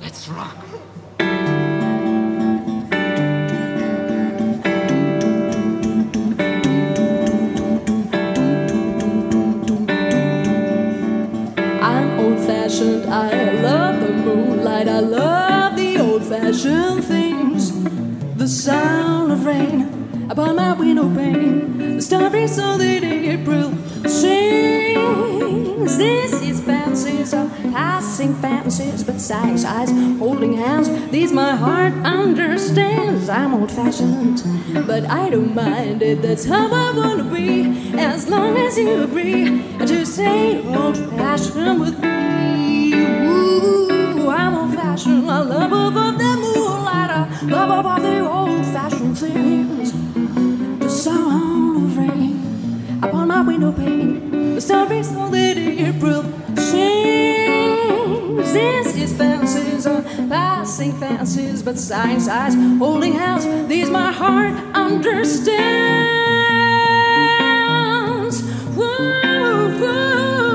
Let's rock. I'm old-fashioned, I love the moonlight, I love the old-fashioned things. The sound of rain upon my window pane, the starry sunlit April sings. This is fancies of passing fancies, but sighs, eyes, holding hands, these my heart understands. I'm old-fashioned, but I don't mind it, that's how I wanna be, as long as you agree to stay old-fashioned with me. Ooh, I'm old-fashioned, I love above the moonlight, I love above the old-fashioned things. The sound of rain upon my window pane, the starry sunlit April sings. This is fancies, passing fancies, but sighs, eyes, holding hands, these my heart understands. Whoa, whoa.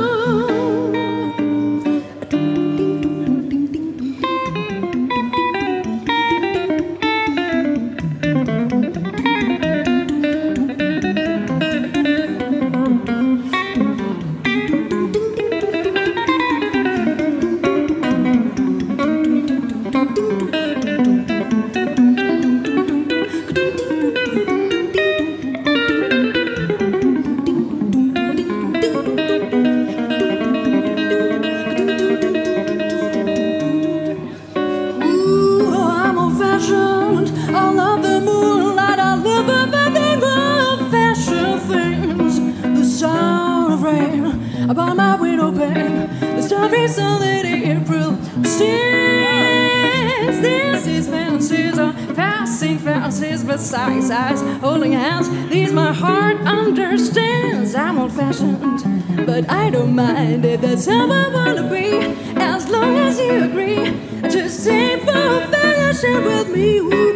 I love the moonlight, I love the old-fashioned things. The sound of rain upon my window pane, the starry sunlit April sings. This is fancies, passing fancies, but sighs, eyes, holding hands, these my heart understands. I'm old-fashioned, but I don't mind it, that's how I wanna be, as long as you agree to stay for fashion with me. Ooh.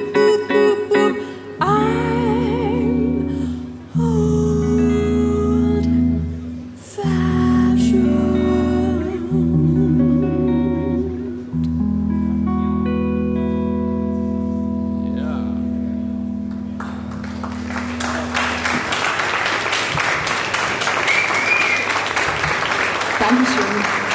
Dankeschön.